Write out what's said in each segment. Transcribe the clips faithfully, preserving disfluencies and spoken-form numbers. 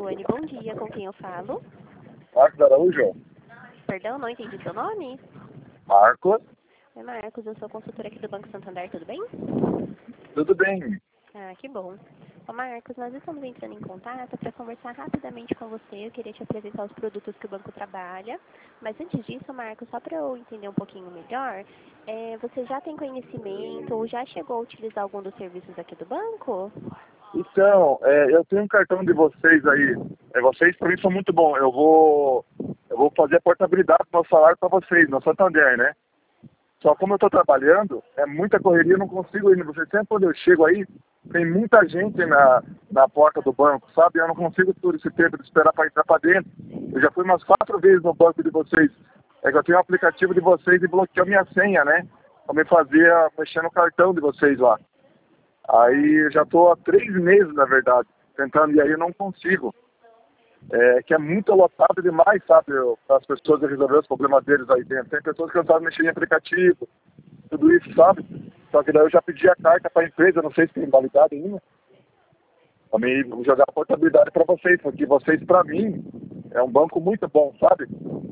Luane, bom dia. Com quem eu falo? Marcos Araújo. Perdão, não entendi seu nome? Marcos. Oi, Marcos, eu sou consultora aqui do Banco Santander, tudo bem? Tudo bem? Ah, que bom. Ô, Marcos, nós estamos entrando em contato para conversar rapidamente com você. Eu queria te apresentar os produtos que o banco trabalha. Mas antes disso, Marcos, só para eu entender um pouquinho melhor, é, você já tem conhecimento ou já chegou a utilizar algum dos serviços aqui do banco? Então, é, eu tenho um cartão de vocês aí. É, vocês para mim são muito bons. Eu vou, eu vou fazer a portabilidade do meu salário para vocês, no Santander, né? Só como eu estou trabalhando, é muita correria, eu não consigo ir. Você sempre quando eu chego aí, tem muita gente na, na porta do banco, sabe? Eu não consigo todo esse tempo de esperar para entrar para dentro. Eu já fui umas quatro vezes no banco de vocês. É que eu tenho um aplicativo de vocês e bloqueou minha senha, né? Para me fazer, mexer no cartão de vocês lá. Aí eu já estou há três meses, na verdade, tentando, e aí eu não consigo. É, que é muito lotado demais, sabe, para as pessoas resolver os problemas deles aí dentro. Tem pessoas que não sabem mexer em aplicativo, tudo isso, sabe? Só que daí eu já pedi a carta para a empresa, não sei se tem validade ainda, para mim jogar a portabilidade para vocês, porque vocês, para mim, é um banco muito bom, sabe?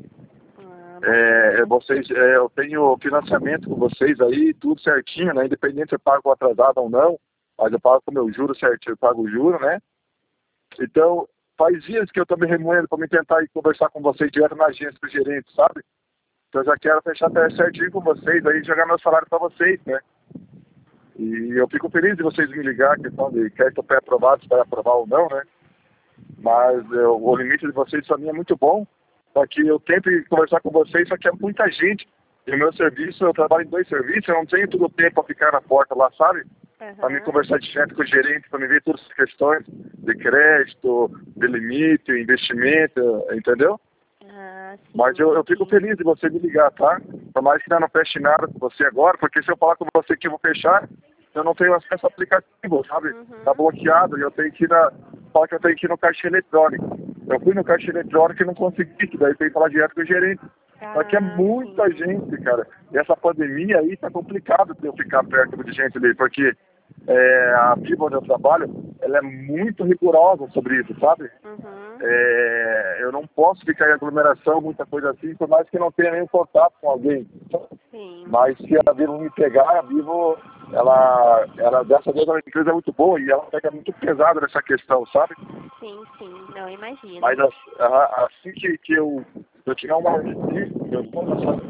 É, vocês, é, eu tenho financiamento com vocês aí, tudo certinho, né? Independente se eu pago atrasado ou não, mas eu pago com o meu juro certinho, eu pago o juro, né? Então, faz dias que eu estou me remoendo para me tentar ir conversar com vocês direto na agência do gerente, sabe? Então eu já quero fechar até certinho com vocês aí, jogar meu salário para vocês, né? E eu fico feliz de vocês me ligar, questão de crédito pré-aprovado, se vai aprovar ou não, né? Mas eu, o limite de vocês para mim é muito bom, só que eu tento conversar com vocês, só que é muita gente. E o meu serviço, eu trabalho em dois serviços, eu não tenho todo o tempo para ficar na porta lá, sabe? Uhum. Para me conversar direto com o gerente, para me ver todas as questões de crédito, de limite, investimento, entendeu? Ah, sim, Mas eu, eu fico feliz de você me ligar, tá? Por mais que ainda não feche nada com você agora, porque se eu falar com você que eu vou fechar, eu não tenho acesso ao aplicativo, sabe? Uhum. Tá bloqueado e eu tenho que ir na. Fala que eu tenho que ir no caixa eletrônico. Eu fui no caixa eletrônico e não consegui, que daí tem que falar direto com o gerente. Só que é Ah, muita sim. gente, cara. E essa pandemia aí tá complicado de eu ficar perto de gente ali, porque é, a Viva onde eu trabalho, ela é muito rigorosa sobre isso, sabe? Uhum. É, eu não posso ficar em aglomeração, muita coisa assim, por mais que eu não tenha nenhum contato com alguém. Sim. Mas se a Vivo me pegar, a Vivo, ela, ela dessa vez é uma empresa muito boa e ela pega muito pesado nessa questão, sabe? Sim, sim, não imagino. Mas assim, a- assim que, que eu, eu tiver uma eu vou passar.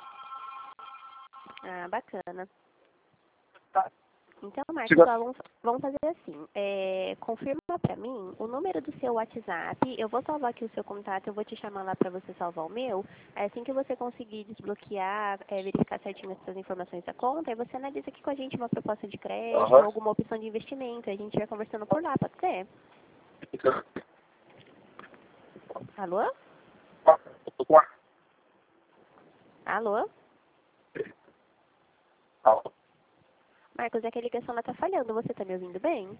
Ah, bacana. Tá. Então, Marcos, Siga- ó, vamos, vamos fazer assim. É, confirma pra mim o número do seu WhatsApp. Eu vou salvar aqui o seu contato, eu vou te chamar lá pra você salvar o meu. Assim que você conseguir desbloquear, é, verificar certinho essas informações da conta, aí você analisa aqui com a gente uma proposta de crédito, Aham. alguma opção de investimento. A gente vai conversando por lá, pode ser? Alô? Eu tô com a- Alô? a- Marcos, é que a ligação lá tá falhando. Você tá me ouvindo bem?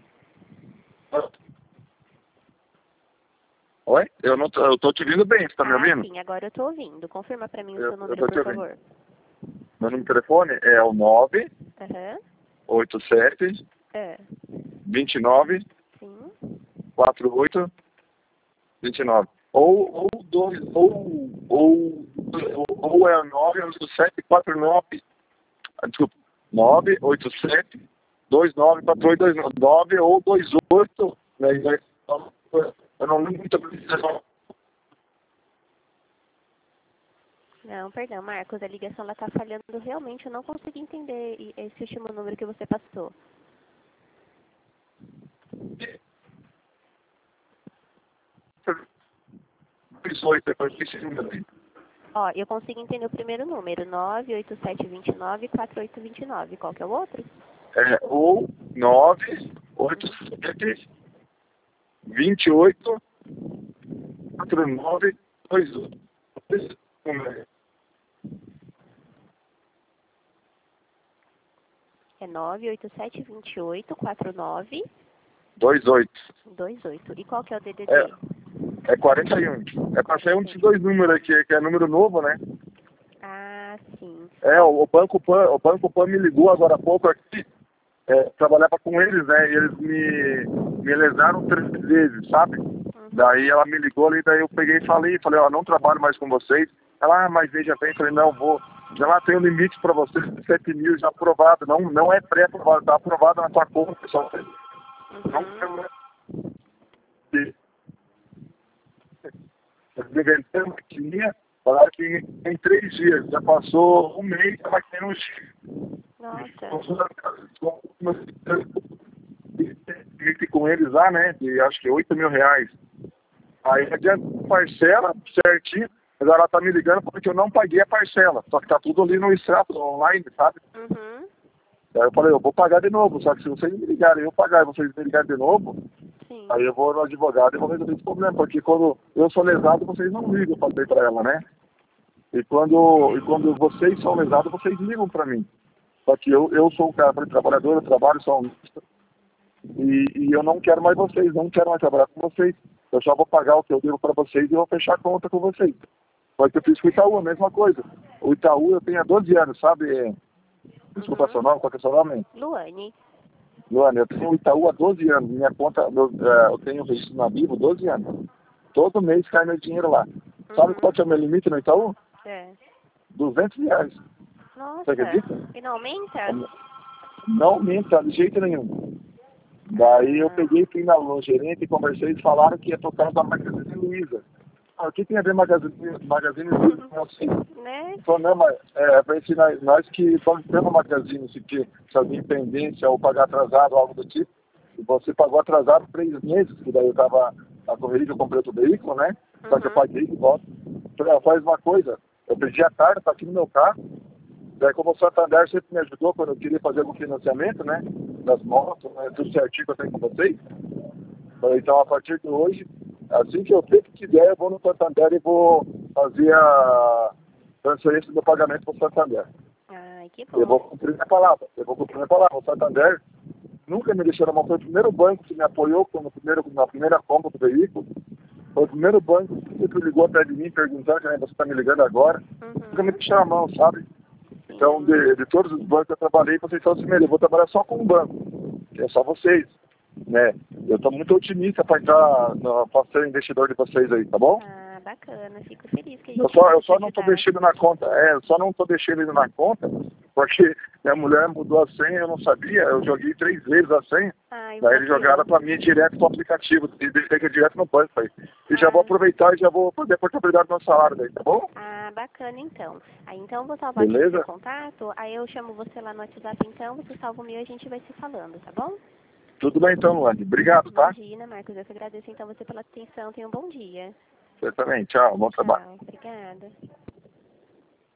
Oi? Eu não tô, eu tô te ouvindo bem, você tá me Ah, ouvindo? sim, agora eu tô ouvindo. Confirma pra mim o Eu, seu eu número, tô por te ouvindo. favor. Meu número de telefone é o nove Aham. oito sete É. dois nove Sim. quatro oito dois nove. Ou, ou, dois, ou, ou, ou, ou é nove oito sete quatro nove, ah, desculpa, nove oito sete dois nove quatro oito dois nove ou dois oito, né? Eu não lembro muito bem. Não, perdão, Marcos, a ligação lá tá falhando realmente. Eu não consegui entender e- esse último número que você passou. dois oito, depois desse número aí. Ó, eu consigo entender o primeiro número, nove oito sete dois nove quatro oito dois nove. Qual que é o outro? É, ou nove oito sete dois oito quatro nove dois oito. É nove oito sete dois oito quatro nove dois oito. dois oito. E qual que é o D D D? É, é quarenta e um. É pra ser um desses dois números aqui, que é número novo, né? Ah, sim. É, o, o Banco Pan, o Banco Pan me ligou agora há pouco aqui, é, trabalhava com eles, né? E eles me, me lesaram três vezes, sabe? Uhum. Daí ela me ligou ali, daí eu peguei e falei, falei, ó, não trabalho mais com vocês. Ela, ah, mas veja bem, falei, não, vou. Já tem um limite para vocês, sete mil já aprovado. Não, não é pré-aprovado, está aprovado na tua conta, pessoal. Não Uhum. quero. Eu inventei uma maquininha, falaram que em três dias, já passou um mês, a maquininha não chega. Nossa. Com eles lá, né, de acho que oito mil reais. Aí adianta parcela certinho, mas ela tá me ligando porque eu não paguei a parcela. Só que tá tudo ali no extrato online, sabe? Uhum. Aí eu falei, eu vou pagar de novo, só que se vocês me ligarem eu pagar e vocês me ligarem de novo, Sim. aí eu vou no advogado e vou resolver esse problema, porque quando eu sou lesado, vocês não ligam, eu falei pra ela, né? E quando, e quando vocês são lesados, vocês ligam pra mim. Só que eu, eu sou um cara trabalhador, eu trabalho só um e, e eu não quero mais vocês, não quero mais trabalhar com vocês. Eu só vou pagar o que eu devo para vocês e vou fechar a conta com vocês. Foi o que eu fiz com o Itaú, a mesma coisa. O Itaú eu tenho há doze anos, sabe? Desculpa Uhum. seu nome, qual que é seu nome? Luane. Luane, eu tenho o Itaú há doze anos. Minha conta, meu, é, eu tenho registro na Vivo há doze anos. Todo mês cai meu dinheiro lá. Uhum. Sabe qual que é o meu limite no Itaú? É. duzentos reais. Nossa. Você acredita? E não aumenta? Não aumenta de jeito nenhum. Daí eu peguei, fui na no gerente e conversei e falaram que ia tocar da Magazine Luiza. Ah, o que tem a ver Magazine, Magazine Luiza com assim? Né? Então, não, mas é para ensinar nós que estamos tendo Magazine, se, que, se alguém pendência ou pagar atrasado ou algo do tipo, e você pagou atrasado três meses, que daí eu estava na correria que eu comprei outro veículo, né? Só que eu Uhum. paguei de volta. Falei, ó, faz uma coisa, eu pedi a carta, tá aqui no meu carro. Daí, como o Santander sempre me ajudou quando eu queria fazer algum financiamento, né? Das motos, né, tudo certinho que eu tenho com vocês. Então, a partir de hoje, assim que eu sempre quiser, eu vou no Santander e vou fazer a transferência do pagamento para o Santander. Ai, que Eu vou bom. cumprir minha palavra. Eu vou cumprir minha palavra. O Santander nunca me deixou na mão. Foi o primeiro banco que me apoiou no primeiro, na primeira compra do veículo. Foi o primeiro banco que sempre ligou atrás de mim perguntando, que você está me ligando agora. Uhum. Nunca me deixou na mão, sabe? Então, de, de todos os bancos que eu trabalhei, vocês são os primeiros. Eu vou trabalhar só com um banco, que é só vocês, né? Eu estou muito otimista para entrar, para ser investidor de vocês aí, tá bom? Ah, bacana. Fico feliz que a gente Eu só, eu pode só te não estou ajudar. mexendo na conta, é, eu só não estou mexendo ele na conta, porque minha mulher mudou a senha, eu não sabia, eu joguei três vezes a senha, Ai, daí eles jogaram para mim direto pro aplicativo, e deixei direto no banco aí. E já vou aproveitar e já vou fazer a portabilidade do meu salário daí, tá bom? Ah, bacana então. Aí então eu vou salvar aqui Beleza? o seu contato, aí eu chamo você lá no WhatsApp então, você salva o meu e a gente vai se falando, tá bom? Tudo bem então, Luane. Obrigado, tá? Imagina, Marcos, eu que agradeço então você pela atenção, tenha um bom dia. Você também. Tchau. Bom trabalho. Tchau, obrigada.